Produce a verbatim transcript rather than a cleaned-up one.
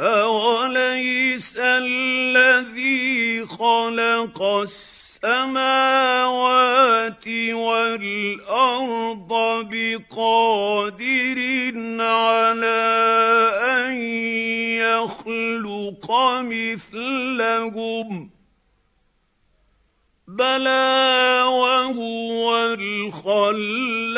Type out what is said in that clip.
أَوَلَيْسَ الَّذِي خَلَقَ السَّمَاوَاتِ وَالْأَرْضَ بِقَادِرٍ عَلَىٰ أَن يَخْلُقَ مِثْلَهُم ۚ بَلَىٰ وَهُوَ الْخَلَّاقُ